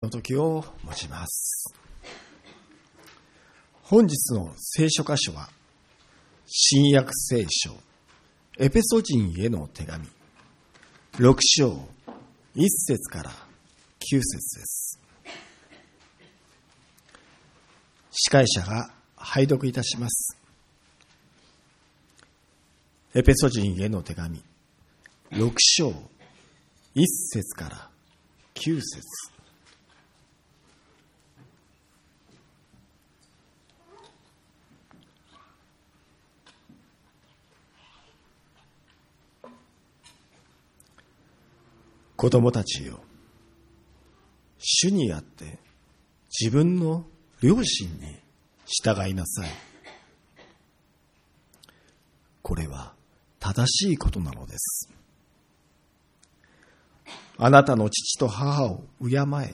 の時を持ちます。本日の聖書箇所は新約聖書エペソ人への手紙6章1節から9節です。司会者が拝読いたします。エペソ人への手紙6章1節から9節。子供たちよ、主にあって自分の良心に従いなさい。これは正しいことなのです。あなたの父と母を敬え。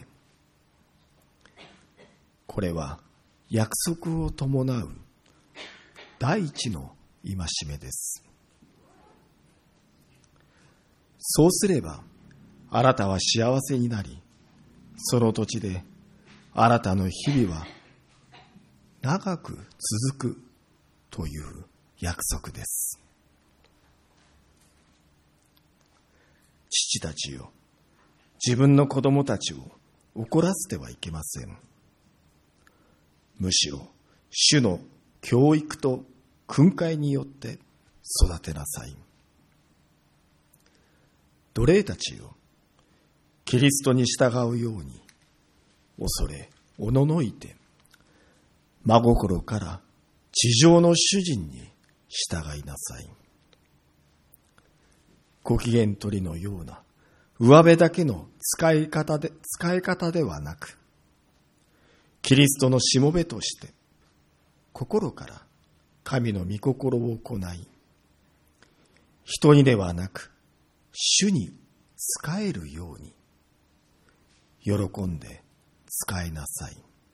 これは約束を伴う第一の戒めです。そうすればあなたは幸せになり、その土地であなたの日々は長く続くという約束です。父たちよ、自分の子供たちを怒らせてはいけません。むしろ主の教育と訓戒によって育てなさい。奴隷たちよ、キリストに従うように恐れおののいて真心から地上の主人に従いなさい。ご機嫌取りのような上辺だけの使い方ではなく、キリストのしもべとして心から神の御心を行い、人にではなく主に仕えるように喜んで仕えなさい。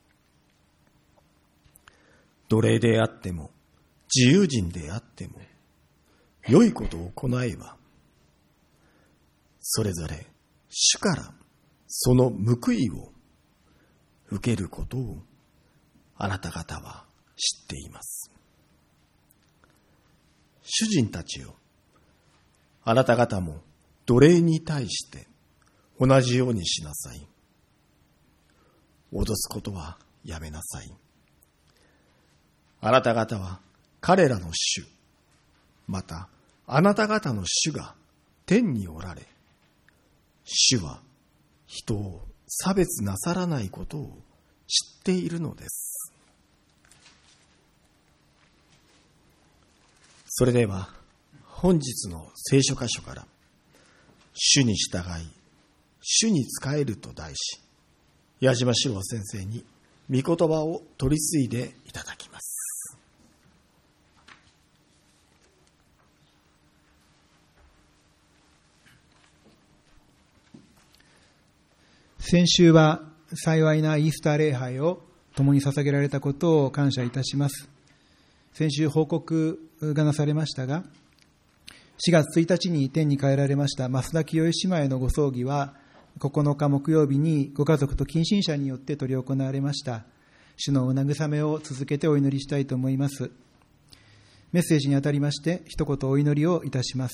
奴隷であっても自由人であっても良いことを行えば、それぞれ主からその報いを受けることをあなた方は知っています。主人たちよ、あなた方も奴隷に対して同じようにしなさい。脅すことはやめなさい。あなた方は彼らの主、またあなた方の主が天におられ、主は人を差別なさらないことを知っているのです。それでは本日の聖書箇所から主に従い、主に仕えると題し、矢島史郎先生に御言葉を取り継いでいただきます。 先週は幸いなイースター礼拝を共に捧げられたことを感謝いたします。先週報告がなされましたが、4月1日に天に帰られました増田清恵姉妹のご葬儀は9日木曜日にご家族と近親者によって執り行われました。主のお慰めを続けてお祈りしたいと思います。メッセージにあたりまして一言お祈りをいたします。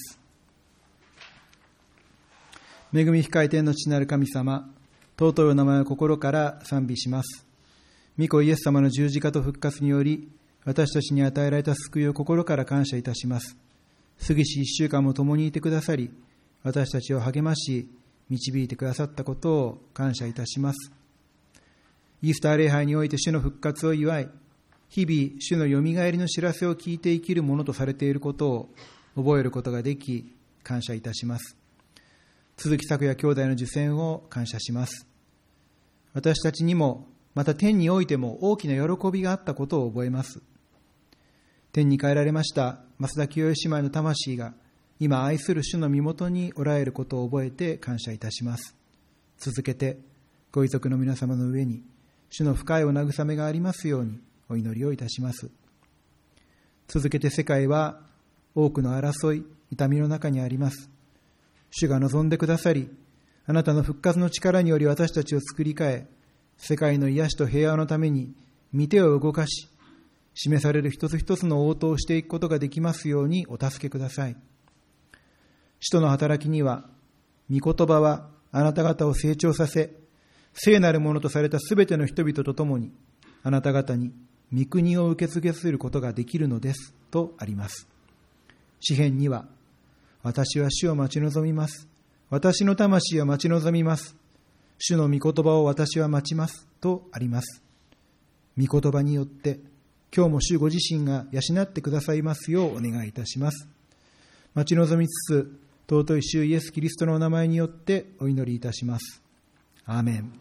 恵み深い天の父なる神様、尊いお名前を心から賛美します。御子イエス様の十字架と復活により私たちに与えられた救いを心から感謝いたします。過ぎし一週間も共にいてくださり、私たちを励まし導いてくださったことを感謝いたします。イースター礼拝において主の復活を祝い、日々主のよみがえりの知らせを聞いて生きるものとされていることを覚えることができ、感謝いたします。鈴木拓也兄弟の受選を感謝します。私たちにもまた天においても大きな喜びがあったことを覚えます。天に帰られました増田清恵姉妹の魂が今愛する主の身元におられることを覚えて感謝いたします。続けてご遺族の皆様の上に主の深いお慰めがありますようにお祈りをいたします。続けて世界は多くの争い、痛みの中にあります。主が望んでくださり、 あなたの復活の力により私たちを作り変え、世界の癒しと平和のために御手を動かし、示される一つ一つの応答をしていくことができますようにお助けください。使徒の働きには、御言葉はあなた方を成長させ、聖なるものとされたすべての人々と共に、あなた方に御国を受け継げすることができるのですとあります。詩編には、私は主を待ち望みます。私の魂は待ち望みます。主の御言葉を私は待ちますとあります。御言葉によって今日も主ご自身が養ってくださいますようお願いいたします。待ち望みつつ、尊い主イエスキリストのお名前によってお祈りいたします。アーメン。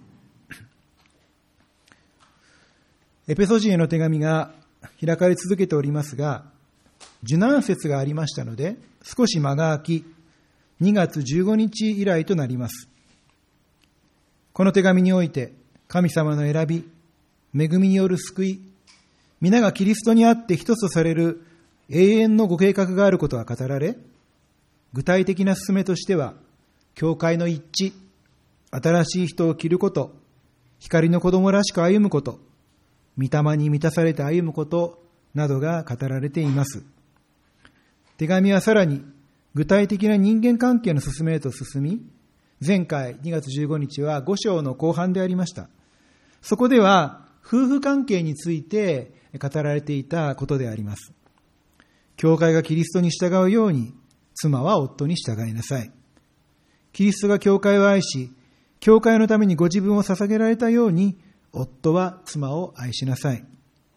エペソ人への手紙が開かれ続けておりますが、受難節がありましたので少し間が空き、2月15日以来となります。この手紙において神様の選び、恵みによる救い、皆がキリストにあって一つとされる永遠のご計画があることが語られ、具体的な進めとしては、教会の一致、新しい人を着ること、光の子供らしく歩むこと、御霊に満たされて歩むことなどが語られています。手紙はさらに具体的な人間関係の進めへと進み、前回2月15日は5章の後半でありました。そこでは夫婦関係について語られていたことであります。教会がキリストに従うように、妻は夫に従いなさい。キリストが教会を愛し、教会のためにご自分を捧げられたように、夫は妻を愛しなさい。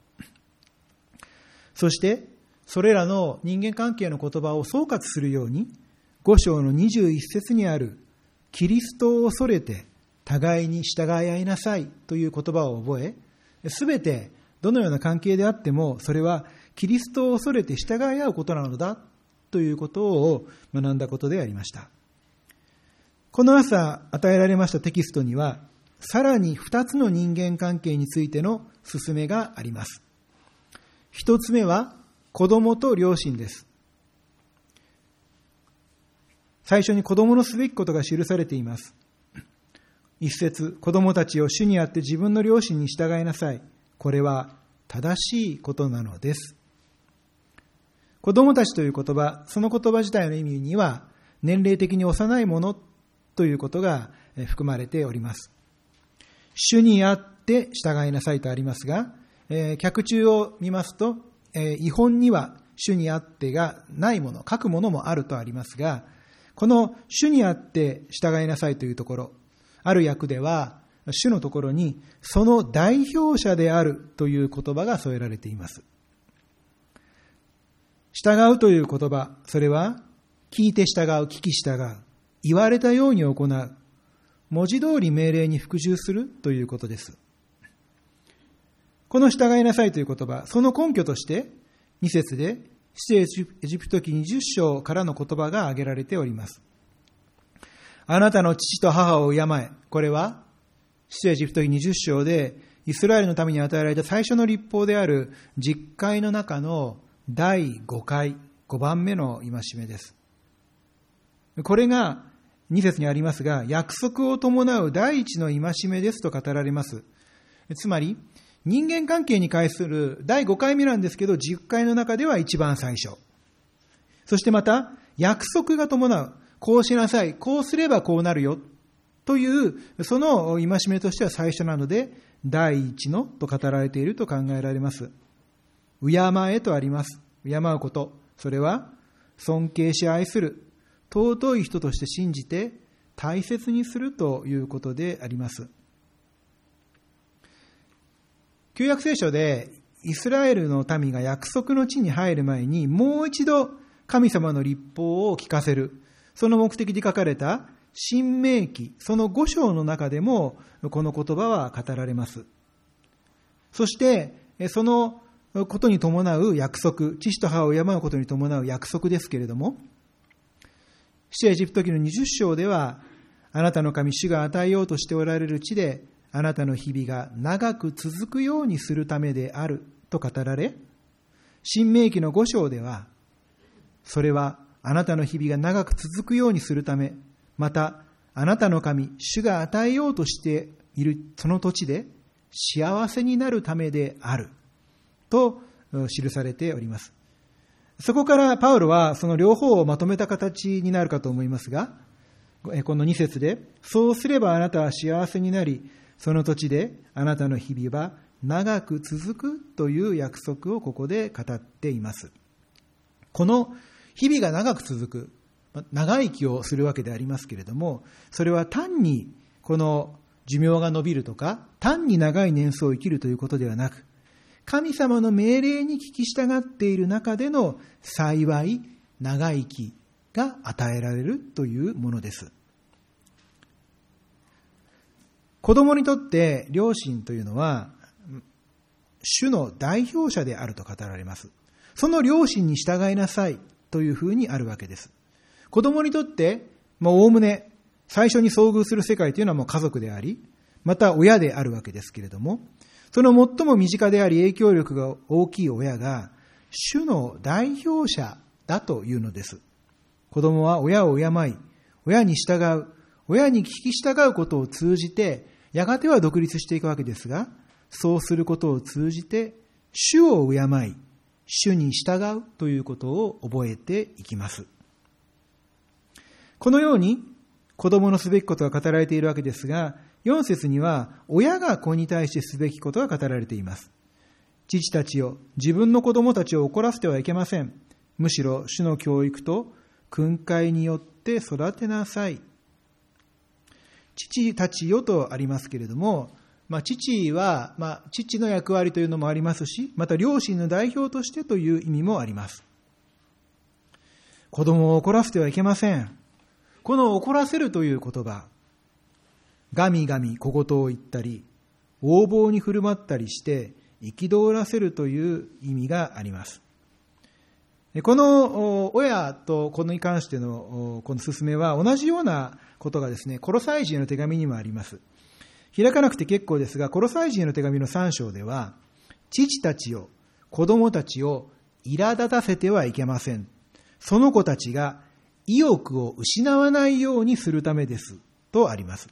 そして、それらの人間関係の言葉を総括するように、5章の21節にある、キリストを恐れて互いに従い合いなさいという言葉を覚え、すべてどのような関係であっても、それはキリストを恐れて従い合うことなのだということを学んだことでありました。この朝与えられましたテキストには、さらに2つの人間関係についての勧めがあります。1つ目は子供と両親です。最初に子供のすべきことが記されています。一節、子供たちを主にあって自分の両親に従いなさい。これは正しいことなのです。子供たちという言葉、その言葉自体の意味には年齢的に幼いものということが含まれております。主にあって従いなさいとありますが、脚注を見ますと、異本には主にあってがないもの、書くものもあるとありますが、この主にあって従いなさいというところ、ある訳では主のところにその代表者であるという言葉が添えられています。従うという言葉、それは聞いて従う、聞き従う、言われたように行う、文字通り命令に服従するということです。この従いなさいという言葉、その根拠として2節で出エジプト記20章からの言葉が挙げられております。あなたの父と母を敬え。これは出エジプト記20章でイスラエルのために与えられた最初の律法である10回の中の第5回、5番目の戒めです。これが2節にありますが、約束を伴う第一の戒めですと語られます。つまり、人間関係に関する第5回目なんですけど、10回の中では一番最初。そしてまた、約束が伴う。こうしなさい。こうすればこうなるよ。という、その戒めとしては最初なので、第一のと語られていると考えられます。敬えとあります。敬うこと。それは、尊敬し愛する。尊い人として信じて大切にするということであります。旧約聖書でイスラエルの民が約束の地に入る前にもう一度神様の律法を聞かせる。その目的で書かれた申命記、その5章の中でもこの言葉は語られます。そしてそのことに伴う約束、父と母を敬うことに伴う約束ですけれども、出エジプト記の20章では、あなたの神主が与えようとしておられる地で、あなたの日々が長く続くようにするためであると語られ、申命記の5章では、それはあなたの日々が長く続くようにするため、またあなたの神、主が与えようとしているその土地で幸せになるためであると記されております。そこからパウロはその両方をまとめた形になるかと思いますが、この2節で、そうすればあなたは幸せになり、その土地であなたの日々は長く続くという約束をここで語っています。この日々が長く続く、長生きをするわけでありますけれども、それは単にこの寿命が延びるとか、単に長い年数を生きるということではなく、神様の命令に聞き従っている中での幸い、長生きが与えられるというものです。子供にとって両親というのは主の代表者であると語られます。その両親に従いなさいというふうにあるわけです。子供にとっておおむね最初に遭遇する世界というのはもう家族であり、また親であるわけですけれども、その最も身近であり影響力が大きい親が主の代表者だというのです。子供は親を敬い、親に従う、親に聞き従うことを通じて、やがては独立していくわけですが、そうすることを通じて、主を敬い、主に従うということを覚えていきます。このように、子供のすべきことが語られているわけですが、4節には、親が子に対してすべきことが語られています。父たちよ、自分の子供たちを怒らせてはいけません。むしろ、主の教育と訓戒によって育てなさい。父たちよとありますけれども、父は、父の役割というのもありますし、また両親の代表としてという意味もあります。子供を怒らせてはいけません。この怒らせるという言葉、ガミガミ小言を言ったり、横暴に振る舞ったりして憤らせるという意味があります。この親とこのに関してのこの勧めは同じようなことがですね、コロサイ人への手紙にもあります。開かなくて結構ですが、コロサイ人への手紙の3章では、父たちよ、子供たちを苛立たせてはいけません。その子たちが意欲を失わないようにするためですとあります。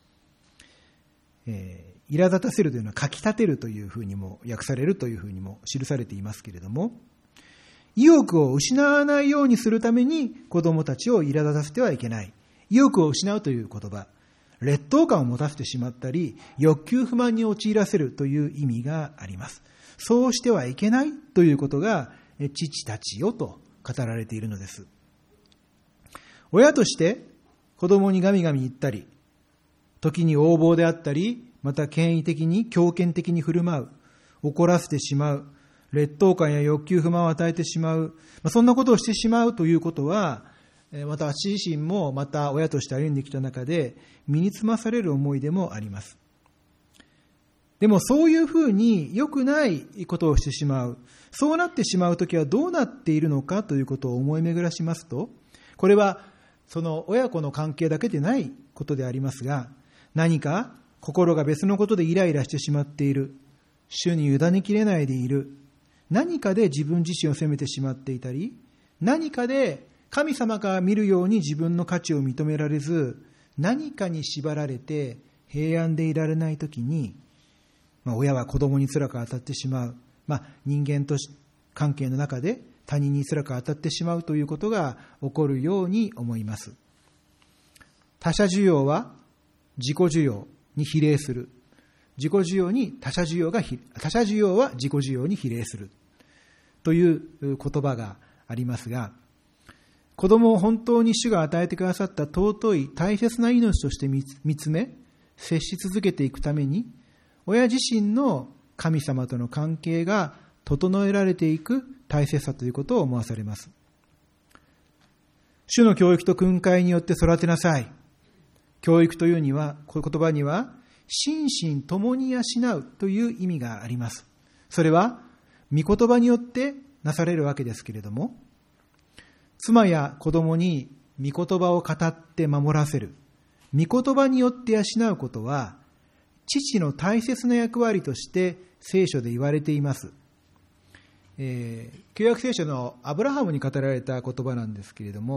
苛立たせるというのはかき立てるというふうにも訳されるというふうにも記されていますけれども、意欲を失わないようにするために子供たちを苛立たせてはいけない。意欲を失うという言葉、劣等感を持たせてしまったり、欲求不満に陥らせるという意味があります。そうしてはいけないということが、父たちよと語られているのです。親として子供にガミガミ言ったり、時に横暴であったり、また権威的に強権的に振る舞う、怒らせてしまう、劣等感や欲求不満を与えてしまう、そんなことをしてしまうということは、また私自身もまた親として歩んできた中で身につまされる思いでもあります。でもそういうふうに良くないことをしてしまう、そうなってしまうときはどうなっているのかということを思い巡らしますと、これはその親子の関係だけでないことでありますが、何か心が別のことでイライラしてしまっている、主に委ねきれないでいる、何かで自分自身を責めてしまっていたり、何かで神様が見るように自分の価値を認められず、何かに縛られて平安でいられないときに、親は子供に辛く当たってしまう、人間と関係の中で他人に辛く当たってしまうということが起こるように思います。他者需要は自己需要に比例する。自己需要に他者需要は自己需要に比例するという言葉がありますが、子供を本当に主が与えてくださった尊い大切な命として見つめ、接し続けていくために、親自身の神様との関係が整えられていく大切さということを思わされます。主の教育と訓戒によって育てなさい。教育というには、この言葉には、心身ともに養うという意味があります。それは、御言葉によってなされるわけですけれども、妻や子供に御言葉を語って守らせる、御言葉によって養うことは、父の大切な役割として聖書で言われています。旧約聖書のアブラハムに語られた言葉なんですけれども、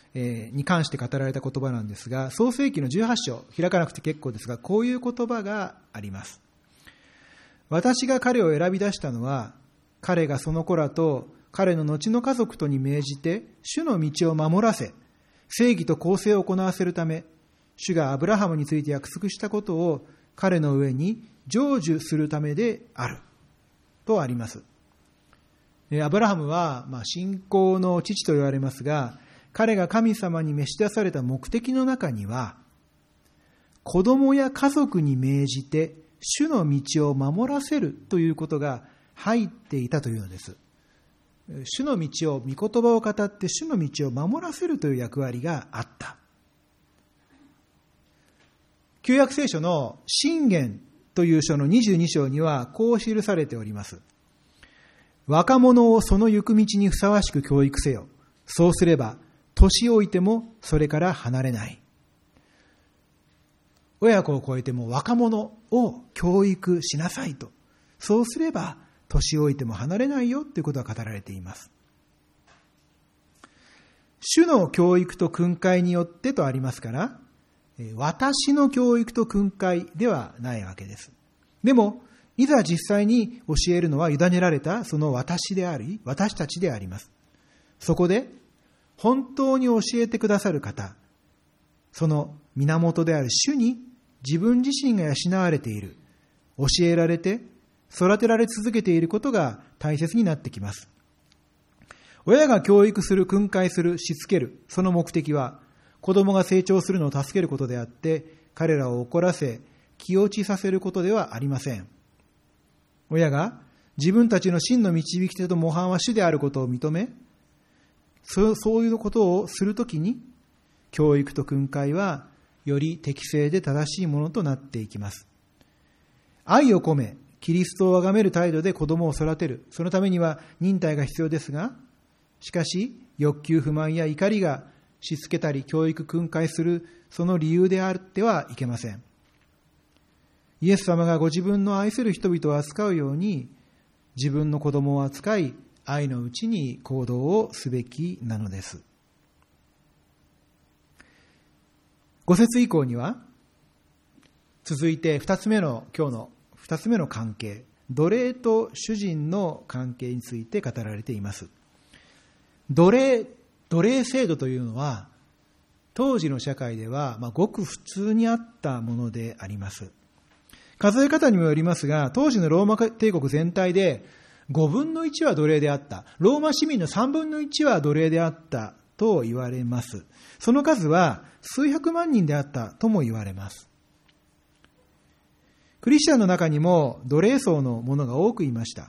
に関して語られた言葉なんですが、創世記の18章、開かなくて結構ですが、こういう言葉があります。私が彼を選び出したのは、彼がその子らと彼の後の家族とに命じて、主の道を守らせ、正義と公正を行わせるため、主がアブラハムについて約束したことを彼の上に成就するためである。とあります。アブラハムは、信仰の父と言われますが、彼が神様に召し出された目的の中には、子供や家族に命じて主の道を守らせるということが入っていたというのです。主の道を、御言葉を語って主の道を守らせるという役割があった。旧約聖書の箴言という書の22章にはこう記されております。若者をその行く道にふさわしく教育せよ。そうすれば、年老いてもそれから離れない。親子を超えても若者を教育しなさいと。そうすれば、年老いても離れないよということが語られています。主の教育と訓戒によってとありますから、私の教育と訓戒ではないわけです。でも、いざ実際に教えるのは委ねられたその私であり、私たちであります。そこで、本当に教えてくださる方、その源である主に自分自身が養われている、教えられて、育てられ続けていることが大切になってきます。親が教育する、訓戒する、しつける、その目的は、子供が成長するのを助けることであって、彼らを怒らせ、気落ちさせることではありません。親が自分たちの真の導き手と模範は主であることを認め、そういうことをするときに、教育と訓戒はより適正で正しいものとなっていきます。愛を込め、キリストを崇める態度で子供を育てる。そのためには忍耐が必要ですが、しかし欲求不満や怒りがしつけたり教育訓戒するその理由であってはいけません。イエス様がご自分の愛する人々を扱うように、自分の子供を扱い、愛のうちに行動をすべきなのです。5節以降には、続いて今日の2つ目の関係、奴隷と主人の関係について語られています。奴隷制度というのは、当時の社会ではごく普通にあったものであります。数え方にもよりますが、当時のローマ帝国全体で5分の1は奴隷であった。ローマ市民の3分の1は奴隷であったと言われます。その数は数百万人であったとも言われます。クリスチャンの中にも奴隷層の者が多くいました。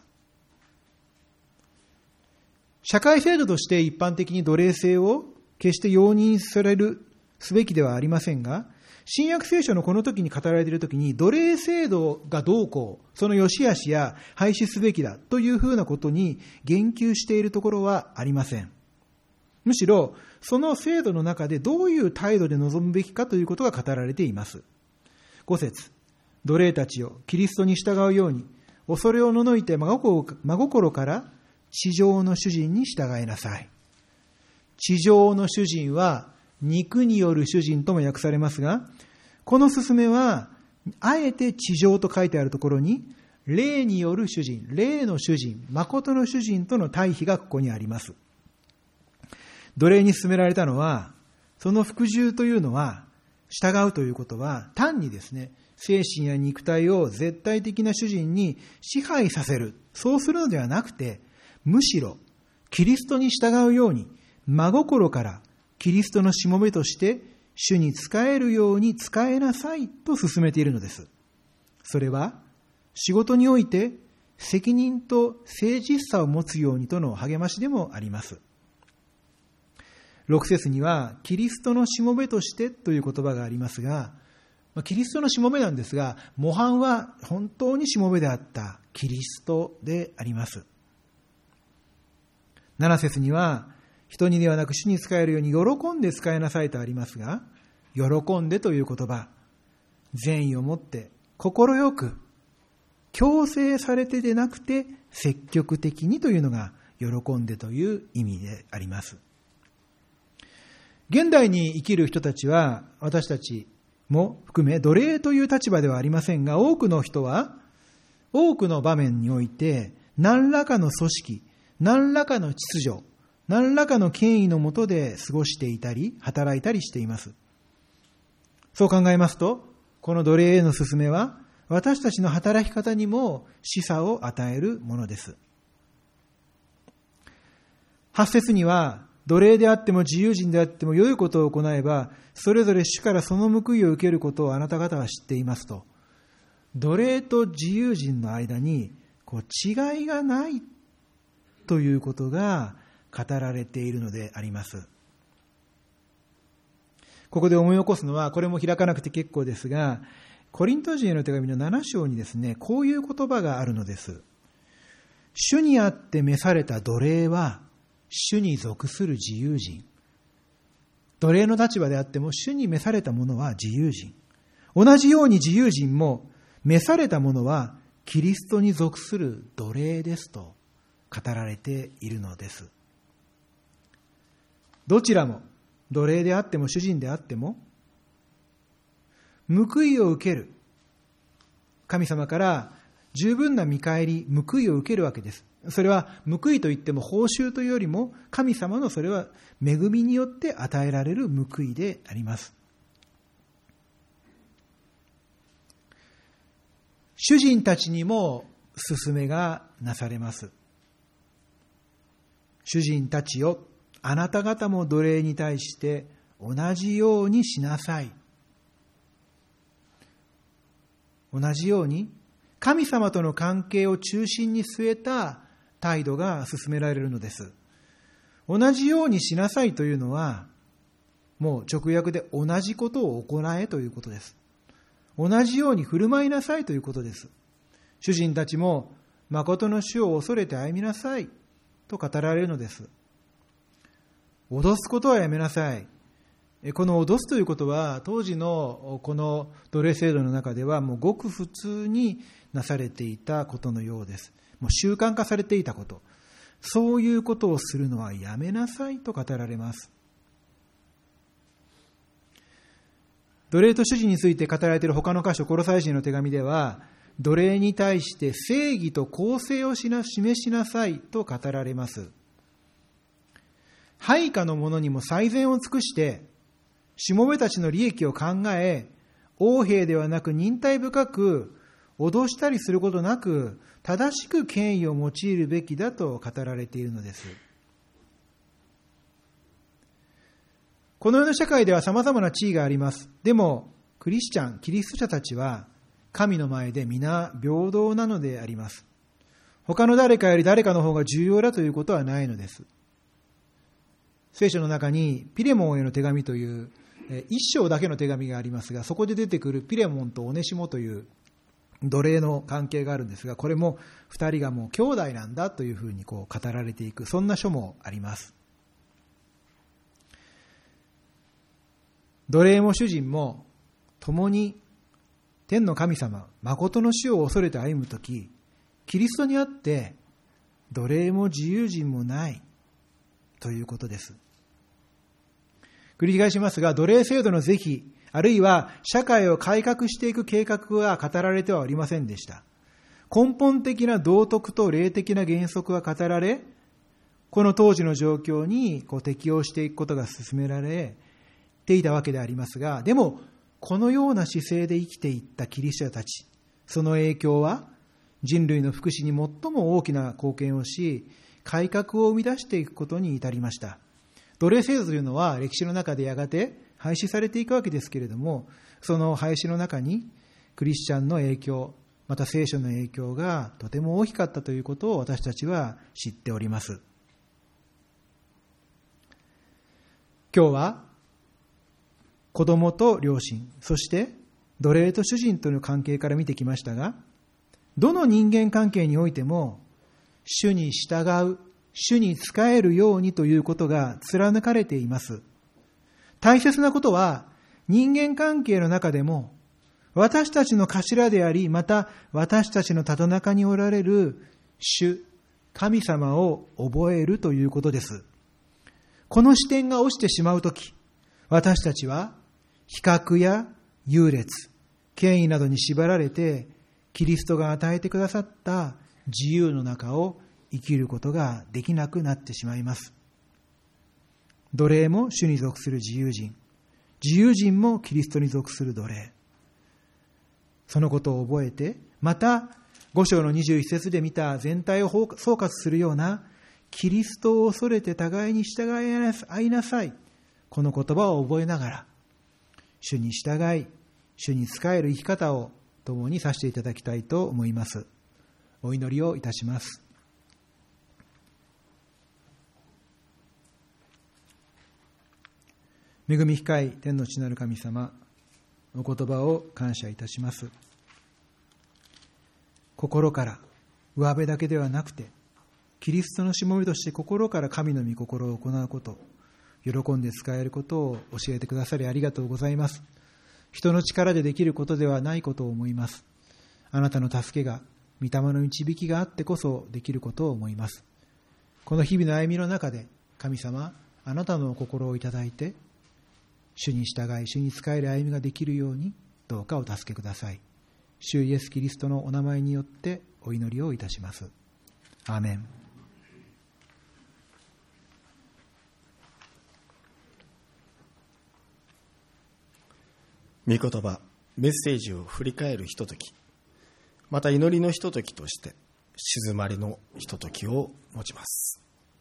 社会制度として一般的に奴隷制を決して容認すべきではありませんが、新約聖書のこの時に語られている時に奴隷制度がどうこう、その良し悪しや廃止すべきだというふうなことに言及しているところはありません。むしろその制度の中でどういう態度で臨むべきかということが語られています。5節、奴隷たちよ、キリストに従うように恐れをののいて真心から地上の主人に従いなさい。地上の主人は肉による主人とも訳されますが、この勧めはあえて地上と書いてあるところに霊による主人、霊の主人、誠の主人との対比がここにあります。奴隷に勧められたのは、その服従というのは、従うということは単にですね、精神や肉体を絶対的な主人に支配させる、そうするのではなくて、むしろキリストに従うように真心からキリストのしもべとして主に仕えるように仕えなさいと勧めているのです。それは仕事において責任と誠実さを持つようにとの励ましでもあります。6節にはキリストのしもべとしてという言葉がありますが、キリストのしもべなんですが、模範は本当にしもべであったキリストであります。7節には人にではなく主に仕えるように喜んで仕えなさいとありますが、喜んでという言葉、善意を持って心よく強制されてでなくて積極的にというのが喜んでという意味であります。 現代に生きる人たちは、私たちも含め奴隷という立場ではありませんが、多くの人は多くの場面において何らかの組織、何らかの秩序、何らかの権威の下で過ごしていたり働いたりしています。そう考えますと、この奴隷への勧めは私たちの働き方にも示唆を与えるものです。8節には、奴隷であっても自由人であっても良いことを行えば、それぞれ主からその報いを受けることをあなた方は知っていますと。奴隷と自由人の間に違いがないということが語られているのであります。ここで思い起こすのは、これも開かなくて結構ですが、コリント人への手紙の7章にですね、こういう言葉があるのです。主にあって召された奴隷は、主に属する自由人。奴隷の立場であっても、主に召された者は自由人。同じように自由人も、召された者はキリストに属する奴隷ですと語られているのです。どちらも、奴隷であっても主人であっても、報いを受ける。神様から十分な見返り、報いを受けるわけです。それは報いといっても報酬というよりも、神様のそれは恵みによって与えられる報いであります。主人たちにも勧めがなされます。主人たちよ、あなた方も奴隷に対して同じようにしなさい。同じように神様との関係を中心に据えた態度が進められるのです。同じようにしなさいというのは、もう直訳で同じことを行えということです。同じように振る舞いなさいということです。主人たちも誠の主を恐れて歩みなさいと語られるのです。脅すことはやめなさい。この脅すということは、当時のこの奴隷制度の中ではもうごく普通になされていたことのようです。もう習慣化されていたこと。そういうことをするのはやめなさいと語られます。奴隷と主人について語られている他の箇所、コロサイ人の手紙では、奴隷に対して正義と公正を示しなさいと語られます。配下の者にも最善を尽くして、しもべたちの利益を考え、横柄ではなく忍耐深く、脅したりすることなく、正しく権威を用いるべきだと語られているのです。この世の社会では様々な地位があります。でも、キリスト者たちは、神の前で皆平等なのであります。他の誰かより誰かの方が重要だということはないのです。聖書の中にピレモンへの手紙という一章だけの手紙がありますが、そこで出てくるピレモンとオネシモという奴隷の関係があるんですが、これも二人がもう兄弟なんだというふうに語られていく、そんな書もあります。奴隷も主人も共に天の神様、誠の主を恐れて歩むとき、キリストにあって奴隷も自由人もないということです。繰り返しますが、奴隷制度の是非、あるいは社会を改革していく計画は語られてはおりませんでした。根本的な道徳と霊的な原則は語られ、この当時の状況に適応していくことが進められていたわけでありますが、でもこのような姿勢で生きていったキリスト者たち、その影響は人類の福祉に最も大きな貢献をし、改革を生み出していくことに至りました。奴隷制度というのは歴史の中でやがて廃止されていくわけですけれども、その廃止の中にクリスチャンの影響、また聖書の影響がとても大きかったということを私たちは知っております。今日は子供と両親、そして奴隷と主人との関係から見てきましたが、どの人間関係においても主に従う、主に仕えるようにということが貫かれています。大切なことは、人間関係の中でも私たちの頭であり、また私たちのただ中におられる主、神様を覚えるということです。この視点が落ちてしまうとき、 私たちは比較や優劣、権威などに縛られて、キリストが与えてくださった自由の中を生きることができなくなってしまいます。奴隷も主に属する自由人、自由人もキリストに属する奴隷。そのことを覚えて、また5章の21節で見た全体を総括するような、キリストを恐れて互いに従い合いなさい、この言葉を覚えながら、主に従い、主に仕える生き方を共にさせていただきたいと思います。お祈りをいたします。恵み深い天の父なる神様、お言葉を感謝いたします。心から、上辺だけではなくて、キリストのしもべとして心から神の御心を行うこと、喜んで使えることを教えてくださりありがとうございます。人の力でできることではないことを思います。あなたの助けが、御霊の導きがあってこそできることを思います。この日々の歩みの中で、神様、あなたの心をいただいて、主に従い、主に仕える歩みができるように、どうかお助けください。主イエスキリストのお名前によってお祈りをいたします。アーメン。 御言葉、メッセージを振り返るひととき、また祈りのひとときとして、静まりのひとときを持ちます。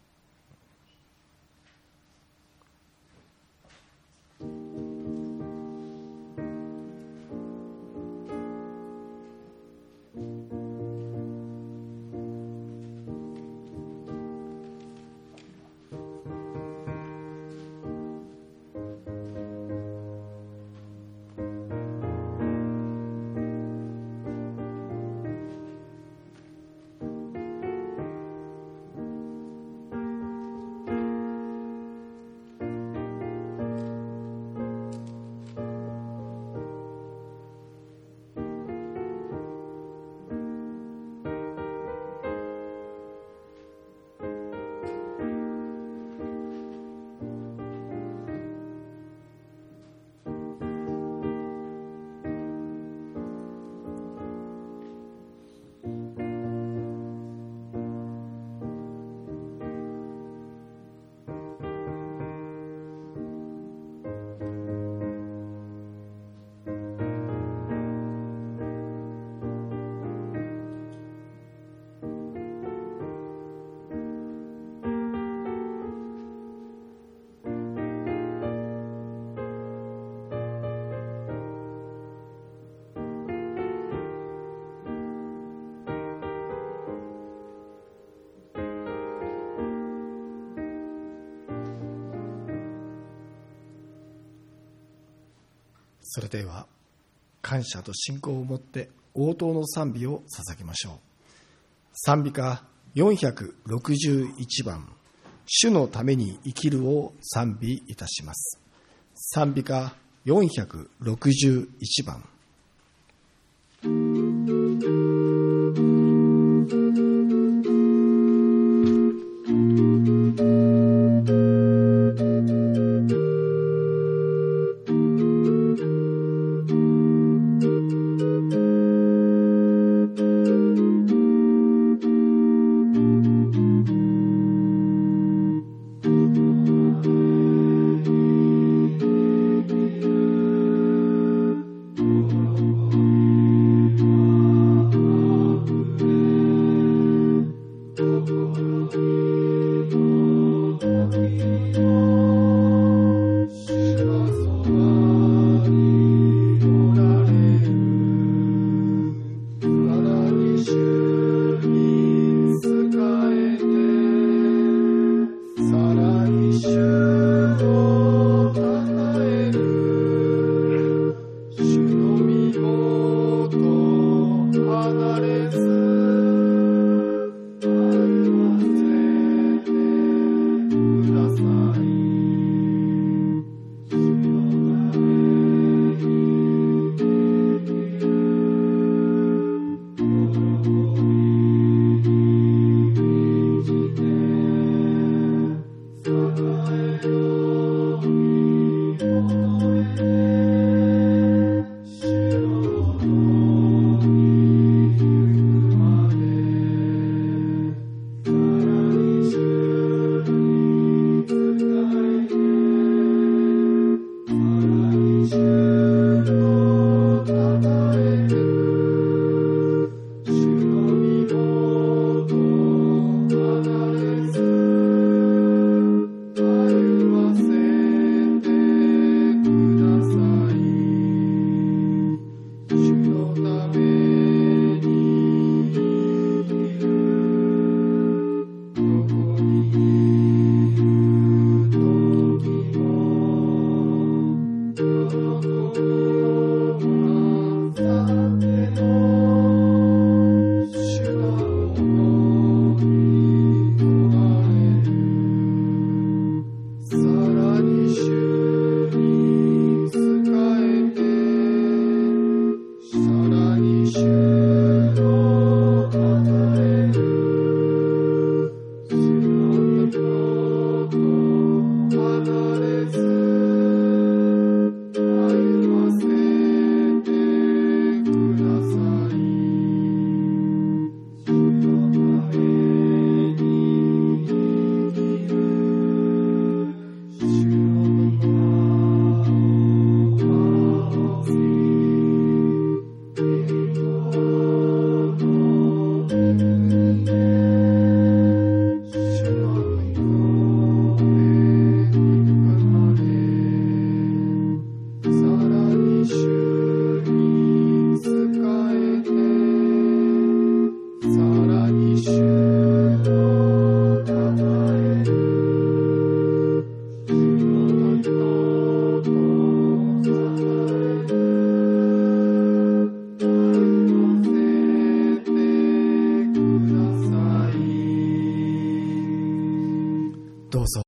それでは感謝と信仰を持って応答の賛美を捧げましょう。賛美歌461番、主のために生きるを賛美いたします。賛美歌461番。 どうぞ